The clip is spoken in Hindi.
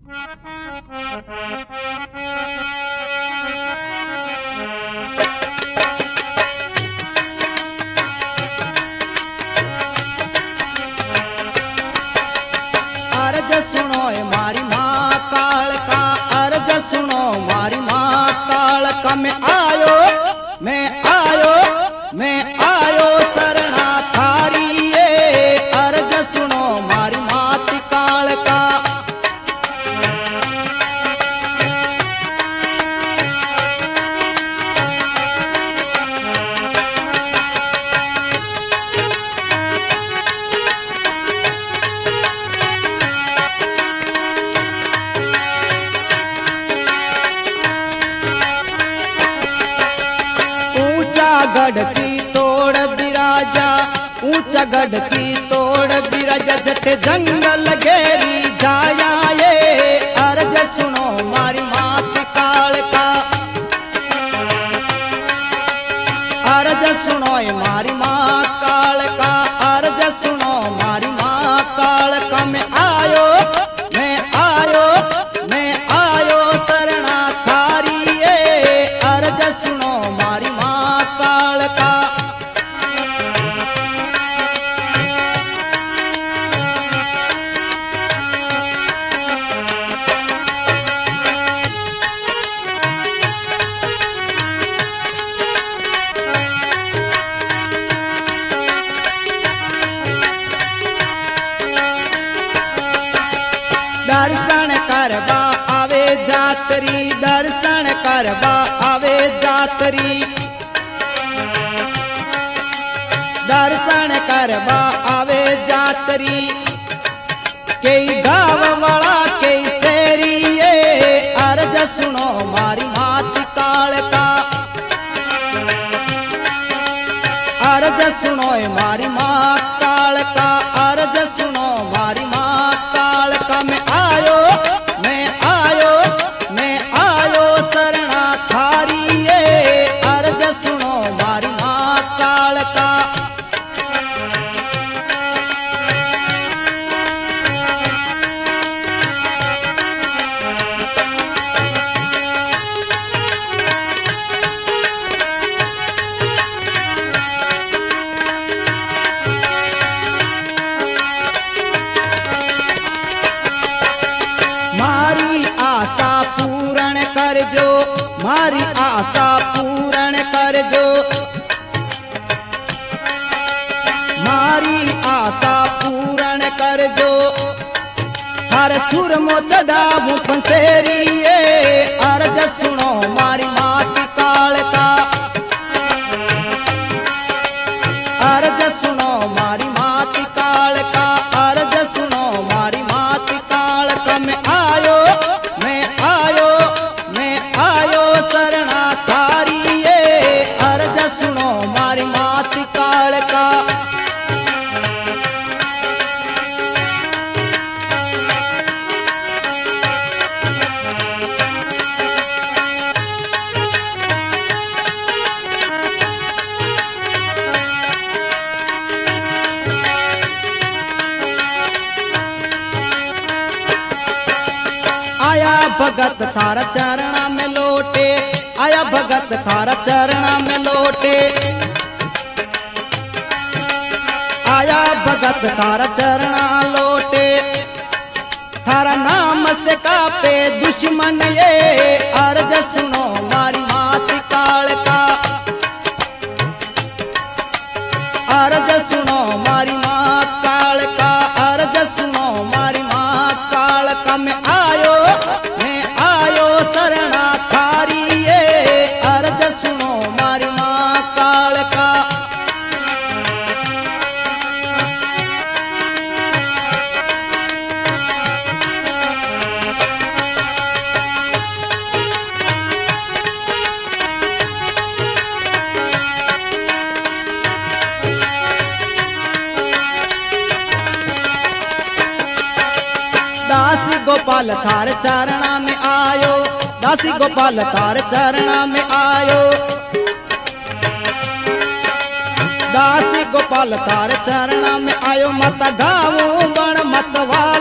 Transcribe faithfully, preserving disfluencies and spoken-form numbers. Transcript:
अर्ज सुनो मारी माँ काल का, अर्ज सुनो मारी माँ काल का। मैं आयो मैं आयो मैं आयो शरणा थारी ये, अर्ज सुनो मारी मात काल का। गढ़ची तोड़ बिराजा, ऊंचा गढ़ची तोड़ बिराजा, जटे जंगल घेरी जाया ये, अर्ज सुनो मारी मात काल का। अर्ज सुनो मारी माँ काल का, अर्ज सुनो मारी माँ काल का। मैं आयो मैं आयो मैं आयो शरणा थारी ये, अर्ज सुनो मारी माँ काल का। दर्शन करवा आवे जातरी, दर्शन करवा आवे जातरी, दर्शन करवा आवे जातरी। कई गाँव वाला कई शेरी ये, अर्ज सुनो मारी मात काल का। अर्ज सुनो मारी माँ काल का, अर्ज सुनो मारी माँ काल का। मैं आयो मैं आयो मैं आयो शरणा थारी ये, अर्ज सुनो मारी माँ काल का। मारी आशा पूर्ण करजो, मारी आशा पूर्ण करजो, मारी आशा पूर्ण करजो। हर सुर मो चढ़ाऊं पंसेरी ये, अर्ज सुनो मारी मात काल का। अर्ज सुनो मारी मात काल का, अर्ज सुनो मारी मात काल का। मैं आयो मैं आयो मैं आयो शरणा थारी ये, अर्ज सुनो मारी मात काल का। आया भगत थारा चरणा में लौटे, आया भगत थारा चरणा में लौटे, आया भगत थारा चरणा लौटे। थारा नाम से कापे दुश्मन ये, अर्ज सुनो मारी मात काल का। अर्ज सुनो मारी माँ काल का, अर्ज सुनो मारी माँ काल का। मैं आयो मैं आयो शरणा थारी ये, अर्ज सुनो मारी माँ काल का। दासी गोपाल थार चरणा में आयो, दासी गोपाल थार चरणा में आयो, दासी गोपाल थार चरणा में आयो। मत गाऊं बण मतवा